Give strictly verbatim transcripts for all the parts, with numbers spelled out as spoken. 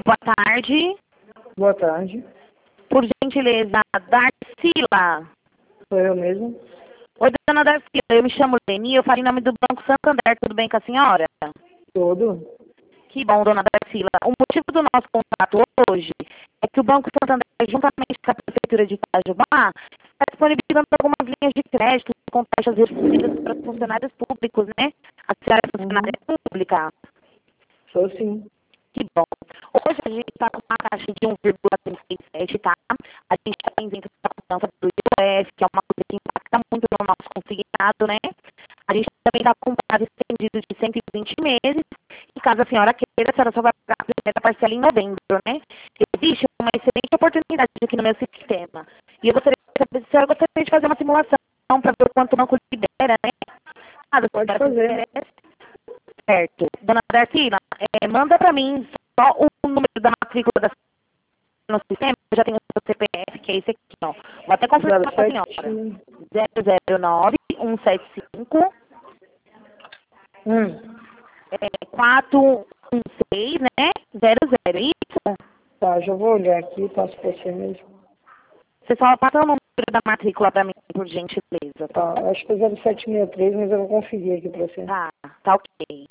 Boa tarde. Boa tarde. Por gentileza, Darcila. Sou eu mesmo. Oi, dona Darcila, eu me chamo Leni, eu falo em nome do Banco Santander, tudo bem com a senhora? Tudo. Que bom, dona Darcila. O motivo do nosso contato hoje é que o Banco Santander, juntamente com a Prefeitura de Itajubá, está disponibilizando algumas linhas de crédito com taxas reduzidas para os funcionários públicos, né? A senhora é funcionária Uhum. pública. Sou sim. Que bom. Hoje a gente está com uma taxa de um vírgula trinta e sete, tá? A gente está isento da cobrança do I O F, que é uma coisa que impacta muito no nosso consignado, né? A gente também está com um prazo estendido de cento e vinte meses. E caso a senhora queira, a senhora só vai pagar a primeira parcela em novembro, né? Existe uma excelente oportunidade aqui no meu sistema. E eu gostaria de saber se a senhora gostaria de fazer uma simulação para ver o quanto o banco libera, né? Caso a Pode senhora se fazer. interesse. Certo. Dona Darcila, é, manda para mim só o número da matrícula da no sistema, eu já tenho o seu C P F, que é esse aqui, ó. Vou até confirmar com a senhora. zero zero nove um sete cinco Hum. é, quatro um seis, né? zero zero, isso? Tá, já vou olhar aqui, passo pra você mesmo. Você só passa o número da matrícula para mim, por gentileza, tá? Tá, acho que é zero sete seis três, mas eu vou conferir aqui pra você. Tá, tá ok.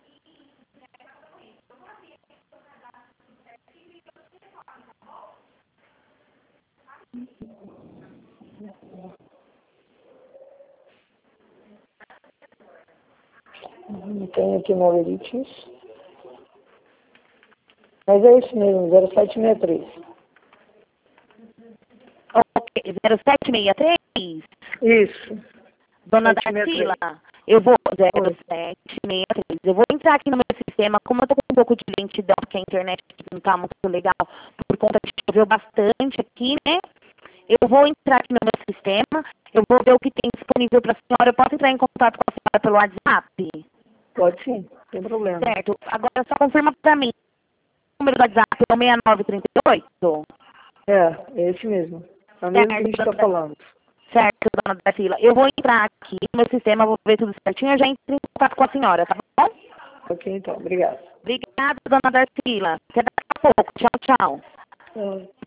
Não tem aqui no Alerites. Mas é isso mesmo, zero sete seis três. Ok, zero sete seis três? Isso. Dona sete seis três. Darcila, eu vou zero Oi. sete seis três. Eu vou entrar aqui no meu sistema, como eu tô com um pouco de lentidão, porque a internet aqui não tá muito legal, por conta de que choveu bastante aqui, né? Eu vou entrar aqui no meu sistema, eu vou ver o que tem disponível para a senhora. Eu posso entrar em contato com a senhora pelo WhatsApp? Pode sim, sem problema. Certo. Agora só confirma para mim. O número do WhatsApp é o seis nove três oito? É, é esse mesmo. É o mesmo que a gente tá falando. Certo, dona Darcila. Eu vou entrar aqui no meu sistema, vou ver tudo certinho, eu já entro em contato com a senhora, tá bom? Ok, então, obrigado. Obrigada, dona Darcila. Até daqui a pouco. Tchau, tchau. Tchau.